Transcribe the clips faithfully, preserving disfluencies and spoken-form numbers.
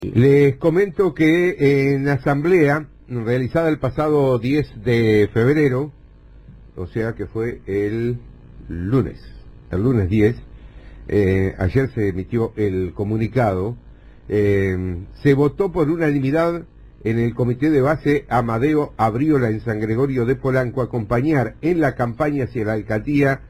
Les comento que en asamblea realizada el pasado diez de febrero, o sea que fue el lunes, el lunes diez, eh, ayer se emitió el comunicado, eh, se votó por unanimidad en el comité de base Amadeo Abriola en San Gregorio de Polanco acompañar en la campaña hacia la alcaldía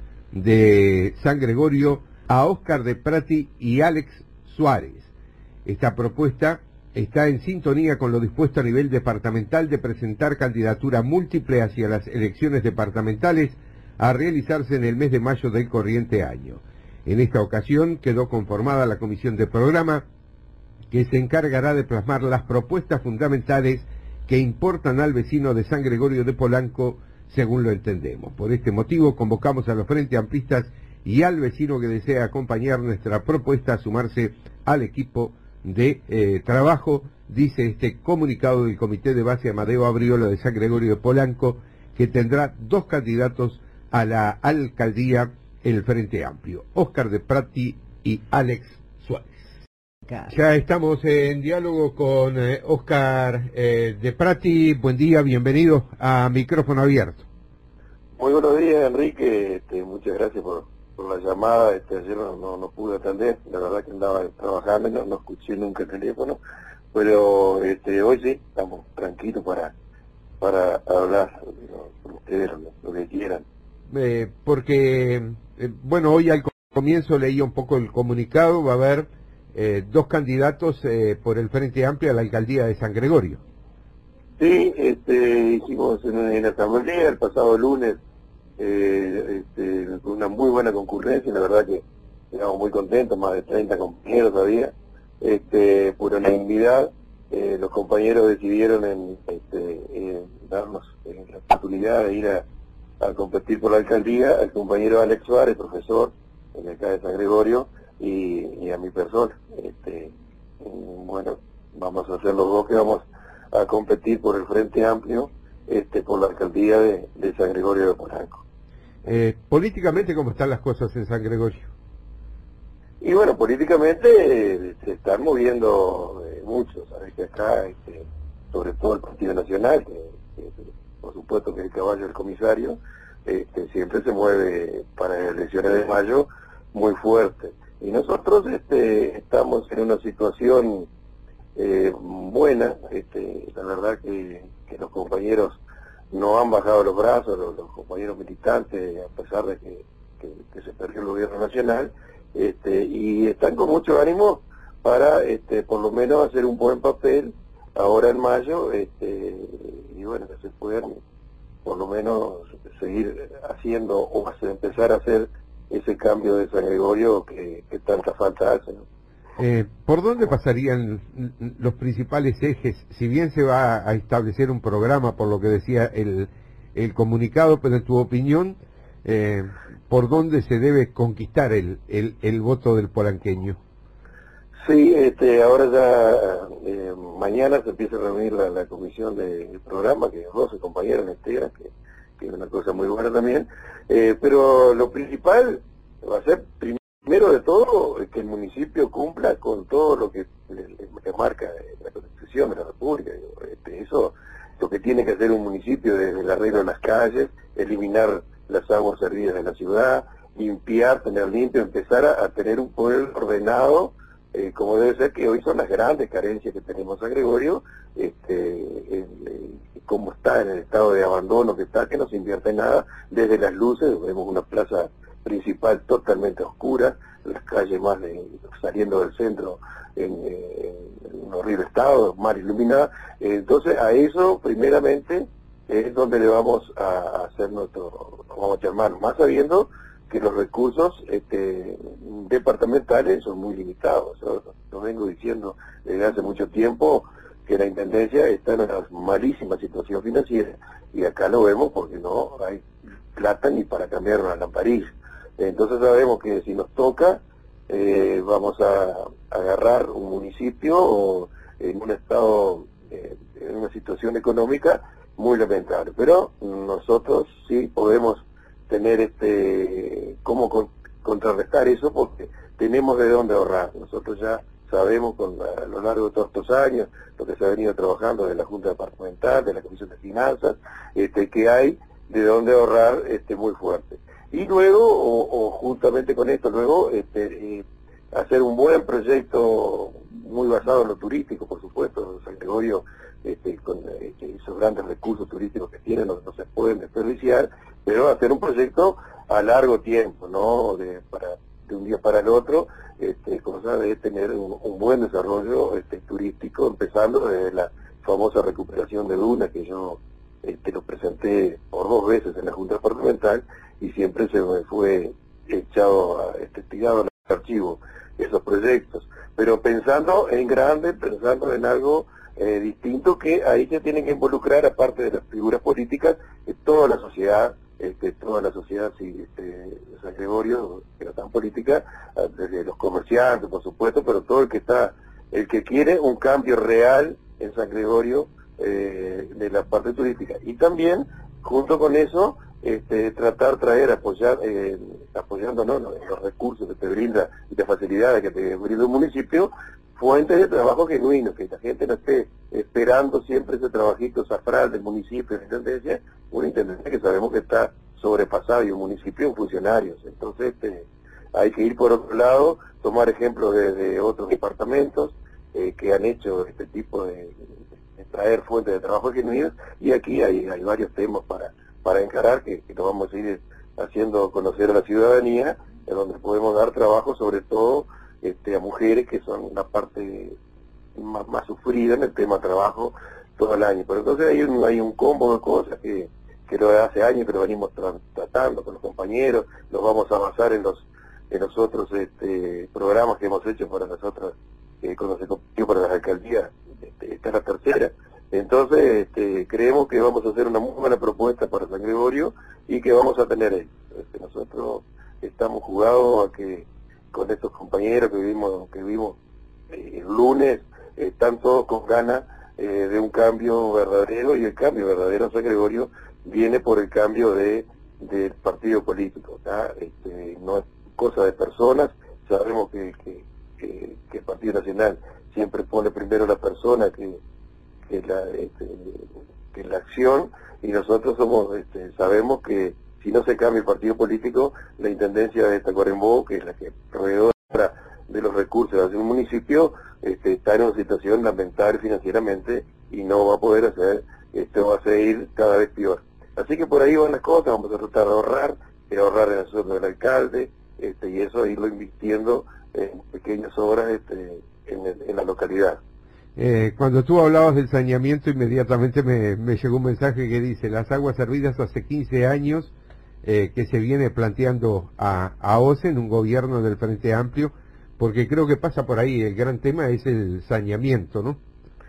de San Gregorio a Óscar de Prati y Alex Suárez. Esta propuesta está en sintonía con lo dispuesto a nivel departamental de presentar candidatura múltiple hacia las elecciones departamentales a realizarse en el mes de mayo del corriente año. En esta ocasión quedó conformada la comisión de programa que se encargará de plasmar las propuestas fundamentales que importan al vecino de San Gregorio de Polanco según lo entendemos. Por este motivo convocamos a los Frente Amplistas y al vecino que desea acompañar nuestra propuesta a sumarse al equipo de eh, trabajo, dice este comunicado del Comité de Base Amadeo Abriola de San Gregorio de Polanco, que tendrá dos candidatos a la alcaldía en el Frente Amplio, Óscar de Prati y Alex Suárez. Ya estamos en diálogo con eh, Óscar eh, de Prati. Buen día, bienvenido a Micrófono Abierto. Muy buenos días, Enrique. Este, muchas gracias por, por la llamada. Este, ayer no, no, no pude atender, la verdad que andaba trabajando, no, no escuché nunca el teléfono, pero este, hoy sí, estamos tranquilos para, para hablar con ustedes lo, lo que quieran. Eh, porque, eh, bueno, hoy al comienzo leía un poco el comunicado, va a haber eh, dos candidatos eh, por el Frente Amplio a la alcaldía de San Gregorio. Sí, este, hicimos en, en asamblea el pasado lunes, eh, este, con una muy buena concurrencia, la verdad que estamos muy contentos, más de treinta compañeros había, este, por unanimidad, eh, los compañeros decidieron en, este, en darnos en la oportunidad de ir a, a competir por la alcaldía al compañero Alex Suárez, profesor en acá de San Gregorio, y, y a mi persona. Este, bueno, vamos a ser los dos que vamos a competir por el Frente Amplio, este, por la alcaldía de, de San Gregorio de Polanco. Eh, políticamente, ¿cómo están las cosas en San Gregorio? Y bueno, políticamente eh, se están moviendo eh, mucho, sabes que acá, este, sobre todo el Partido Nacional, que, que por supuesto que es el caballo del comisario, este, siempre se mueve para las elecciones de mayo muy fuerte. Y nosotros este, estamos en una situación eh, buena, este, la verdad que, que los compañeros no han bajado los brazos, los, los compañeros militantes, a pesar de que, que, que se perdió el gobierno nacional, este, y están con mucho ánimo para este, por lo menos hacer un buen papel ahora en mayo, este, y bueno, que se puedan por lo menos seguir haciendo o hacer, empezar a hacer ese cambio de San Gregorio que, que tanta falta hace, ¿no? Eh, ¿Por dónde pasarían los principales ejes? Si bien se va a establecer un programa, por lo que decía el, el comunicado, pero en tu opinión, eh, ¿por dónde se debe conquistar el, el, el voto del polanqueño? Sí, este, ahora ya, eh, mañana se empieza a reunir la, la comisión del programa, que doce compañeros integran, que, que es una cosa muy buena también, eh, pero lo principal va a ser, primero de todo, que el municipio cumpla con todo lo que, que marca la Constitución de la República. Este, eso, lo que tiene que hacer un municipio desde el arreglo de las calles, eliminar las aguas servidas de la ciudad, limpiar, tener limpio, empezar a, a tener un pueblo ordenado, Eh, como debe ser, que hoy son las grandes carencias que tenemos en San Gregorio, este, el, el, como está en el estado de abandono que está, que no se invierte nada, desde las luces, vemos una plaza principal totalmente oscura, las calles más de, saliendo del centro en, en un horrible estado, mal iluminada, eh, entonces a eso primeramente es donde le vamos a, a hacer nuestro, vamos a llamar, más sabiendo que los recursos este, departamentales son muy limitados. Yo lo vengo diciendo desde hace mucho tiempo que la Intendencia está en una malísima situación financiera, y acá lo vemos porque no hay plata ni para cambiar una lamparilla. Entonces sabemos que si nos toca, eh, vamos a, a agarrar un municipio o en un estado, eh, en una situación económica muy lamentable. Pero nosotros sí podemos tener este cómo con, contrarrestar eso, porque tenemos de dónde ahorrar. Nosotros ya sabemos con a lo largo de todos estos años, lo que se ha venido trabajando de la Junta Departamental, de la Comisión de Finanzas, este, que hay de dónde ahorrar este, muy fuerte. Y luego, o, o justamente con esto, luego este, eh, hacer un buen proyecto muy basado en lo turístico, por supuesto. San Gregorio, este, con este, esos grandes recursos turísticos que tiene, no, no se pueden desperdiciar, pero hacer un proyecto a largo tiempo, ¿no? De, para, de un día para el otro, este, cosa de tener un, un buen desarrollo este, turístico, empezando desde la famosa recuperación de dunas, que yo este, lo presenté por dos veces en la Junta Departamental, y siempre se me fue echado, este, tirado al archivo esos proyectos, pero pensando en grande, pensando en algo eh, distinto, que ahí se tienen que involucrar, aparte de las figuras políticas, eh, toda la sociedad, este, toda la sociedad, sí, este, de San Gregorio, que no está en política, desde los comerciantes, por supuesto, pero todo el que está, el que quiere un cambio real en San Gregorio eh, de la parte turística. Y también, junto con eso, este, tratar, traer, apoyar, eh, apoyándonos los, los recursos que te brinda y las facilidades que te brinda un municipio, fuentes de trabajo genuinos, que la gente no esté esperando siempre ese trabajito zafral del municipio, de la intendencia, una intendencia que sabemos que está sobrepasada, y un municipio en funcionarios. Entonces este, hay que ir por otro lado, tomar ejemplos de, de otros departamentos eh, que han hecho este tipo de, de traer fuentes de trabajo genuinos, y aquí hay, hay varios temas para para encarar, que, que lo vamos a ir haciendo conocer a la ciudadanía, en donde podemos dar trabajo sobre todo este, a mujeres, que son la parte más, más sufrida en el tema trabajo todo el año. Pero entonces hay un, hay un combo de cosas que, que lo hace años que lo venimos tra tratando con los compañeros, los vamos a basar en los en los otros este, programas que hemos hecho para las otras, eh, cuando se compitió para las alcaldías, este, esta es la tercera. Entonces, este, creemos que vamos a hacer una muy buena propuesta para San Gregorio y que vamos a tener éxito. Este, nosotros estamos jugados a que con estos compañeros que vimos, que vimos eh, el lunes, eh, están todos con ganas eh, de un cambio verdadero, y el cambio verdadero en San Gregorio viene por el cambio de del partido político. ¿tá? Este, no es cosa de personas, sabemos que, que, que, que el Partido Nacional siempre pone primero la persona que que la, este, que la acción, y nosotros somos este, sabemos que si no se cambia el partido político, la intendencia de Tacuarembó, que es la que proveedora de los recursos de un municipio, este, está en una situación lamentable financieramente y no va a poder hacer, este, va a seguir cada vez peor. Así que por ahí van las cosas, vamos a tratar de ahorrar, de ahorrar en el sueldo del alcalde, este, y eso irlo invirtiendo en pequeñas obras este, en, el, en la localidad. Eh, cuando tú hablabas del saneamiento, inmediatamente me, me llegó un mensaje que dice: las aguas servidas hace quince años eh, que se viene planteando a, a O C E, en un gobierno del Frente Amplio, porque creo que pasa por ahí, el gran tema es el saneamiento, ¿no?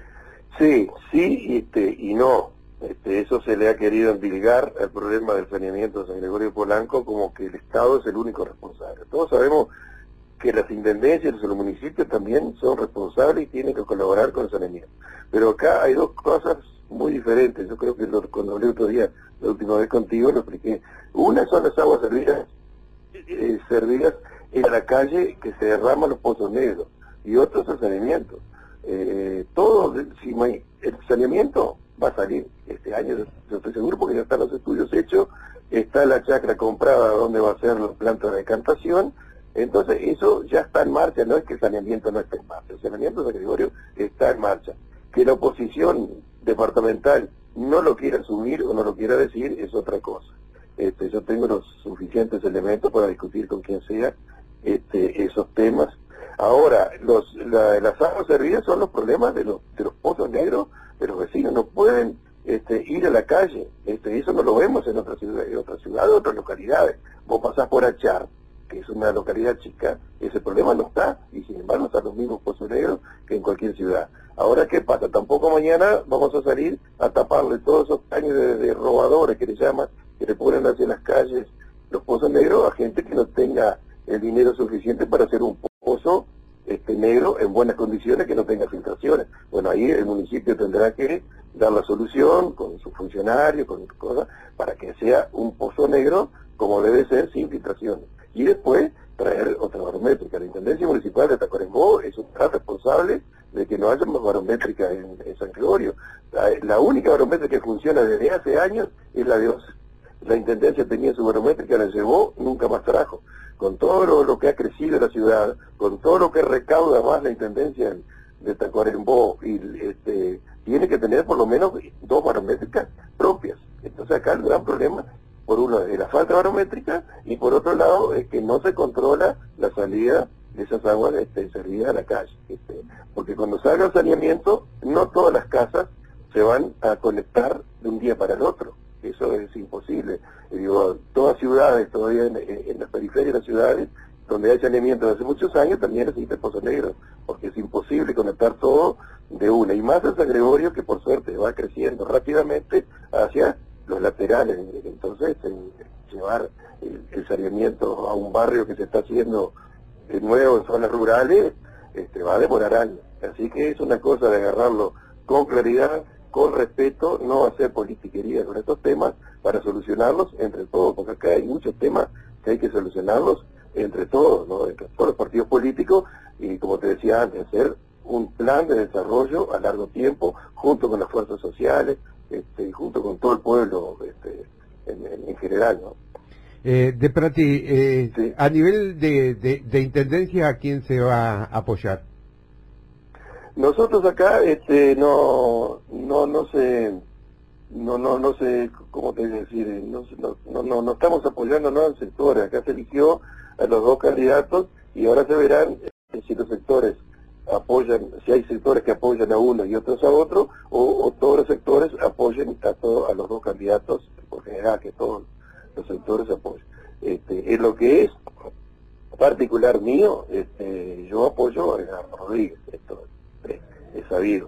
Sí, sí este, y no. Este, eso se le ha querido endilgar al problema del saneamiento de San Gregorio Polanco, como que el Estado es el único responsable. Todos sabemos que las intendencias y los municipios también son responsables y tienen que colaborar con el saneamiento. Pero acá hay dos cosas muy diferentes. Yo creo que lo, cuando hablé otro día, la última vez contigo, lo expliqué. Una son las aguas servidas, eh, servidas en la calle, que se derraman los pozos negros, y otro es el saneamiento. Eh, todo, si no hay, el saneamiento va a salir este año, yo estoy seguro, porque ya están los estudios hechos, está la chacra comprada donde va a ser la planta de decantación. Entonces eso ya está en marcha, no es que el saneamiento no esté en marcha, el saneamiento de San Gregorio está en marcha. Que la oposición departamental no lo quiera asumir o no lo quiera decir es otra cosa. Este, yo tengo los suficientes elementos para discutir con quien sea este, esos temas. Ahora, los, la, las aguas servidas son los problemas de los, de los pozos negros de los vecinos, no pueden este, ir a la calle, este, eso no lo vemos en otras ciudades, en otras ciudades, otras localidades. Vos pasás por Achar, que es una localidad chica, ese problema no está, y sin embargo están los mismos pozos negros que en cualquier ciudad. Ahora, ¿qué pasa? Tampoco mañana vamos a salir a taparle todos esos caños de, de robadores que le llaman, que le ponen hacia las calles los pozos negros a gente que no tenga el dinero suficiente para hacer un pozo este, negro en buenas condiciones, que no tenga filtraciones. Bueno, ahí el municipio tendrá que dar la solución con sus funcionarios, con cosas, para que sea un pozo negro como debe ser, sin filtraciones. y después traer otra barométrica. La Intendencia Municipal de Tacuarembó es un gran responsable de que no haya más barométrica en, en San Gregorio. La, la única barométrica que funciona desde hace años es la de O C E. La Intendencia tenía su barométrica, la llevó, nunca más trajo. Con todo lo, lo que ha crecido la ciudad, con todo lo que recauda más la Intendencia de Tacuarembó, y este, tiene que tener por lo menos dos barométricas propias. Entonces acá el gran problema, por uno, es la falta barométrica, y por otro lado es que no se controla la salida de esas aguas este, servidas a la calle. Este, porque cuando salga el saneamiento, no todas las casas se van a conectar de un día para el otro. Eso es imposible. Y digo, todas ciudades, todavía en, en las periferias de las ciudades, donde hay saneamiento desde hace muchos años, también existe Pozo Negro, porque es imposible conectar todo de una. Y más en San Gregorio, que por suerte va creciendo rápidamente hacia los laterales. Entonces, eh, llevar el, el saneamiento a un barrio que se está haciendo de nuevo en zonas rurales, este, va a demorar años. Así que es una cosa de agarrarlo con claridad, con respeto, no hacer politiquería con estos temas para solucionarlos entre todos, porque acá hay muchos temas que hay que solucionarlos entre todos, ¿no? Entre todos los partidos políticos, y como te decía antes, hacer un plan de desarrollo a largo tiempo, junto con las fuerzas sociales, este, junto con todo el pueblo este, en, en, en general, ¿no? Eh, de Prati, eh, sí. a nivel de, de, de intendencia, ¿a quién se va a apoyar? Nosotros acá este no no no sé no no no sé cómo te decir, no no no no estamos apoyando no en sectores. Acá se eligió a los dos candidatos y ahora se verán eh, si los sectores apoyan, si hay sectores que apoyan a uno y otros a otro, o, o todos los sectores apoyen a todos a los dos candidatos, por general que todos los sectores apoyen. Este, en lo que es particular mío, este, yo apoyo a Rodríguez, esto es, es sabido,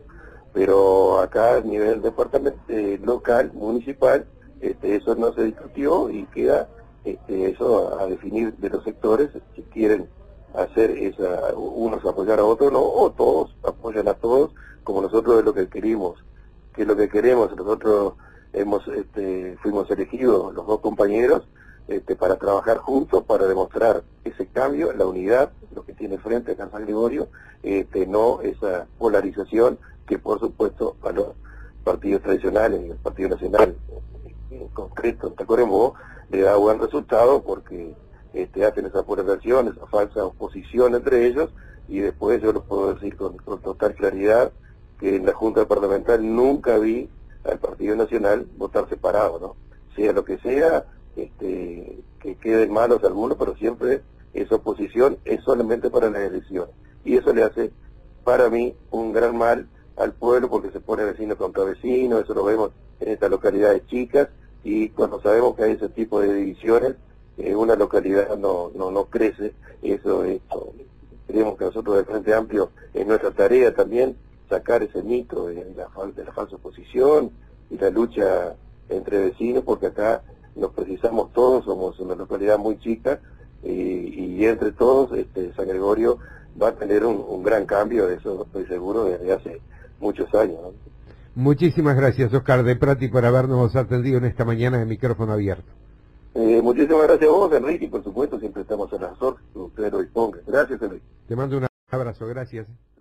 pero acá a nivel departamental, eh, local, municipal, este, eso no se discutió y queda este, eso a, a definir de los sectores si quieren hacer esa, unos apoyar a otros, no, o todos apoyan a todos, como nosotros es lo que queremos, que es lo que queremos, nosotros hemos, este, fuimos elegidos los dos compañeros este, para trabajar juntos, para demostrar ese cambio, la unidad, lo que tiene frente acá en San Gregorio, este, no esa polarización que por supuesto a los partidos tradicionales y el Partido Nacional en concreto en Tacuarembó le da buen resultado porque este, hacen esa polarización, esa falsa oposición entre ellos, y después yo lo puedo decir con, con total claridad que en la Junta Departamental nunca vi al Partido Nacional votar separado, ¿no? Sea lo que sea, este, que queden malos algunos, pero siempre esa oposición es solamente para las elecciones. Y eso le hace, para mí, un gran mal al pueblo porque se pone vecino contra vecino, eso lo vemos en estas localidades chicas, y cuando sabemos que hay ese tipo de divisiones, eh, una localidad no, no, no crece. Eso es, creemos que nosotros del Frente Amplio es nuestra tarea también sacar ese mito de la, de la falsa oposición y la lucha entre vecinos, porque acá nos precisamos todos, somos una localidad muy chica, y, y entre todos este, San Gregorio va a tener un, un gran cambio, de eso estoy seguro, desde hace muchos años, ¿no? Muchísimas gracias, Oscar de Prati, por habernos atendido en esta mañana de micrófono abierto. Eh, muchísimas gracias a vos, Enrique, y por supuesto siempre estamos a las órdenes que usted lo disponga. Gracias, Enrique. Te mando un abrazo, gracias.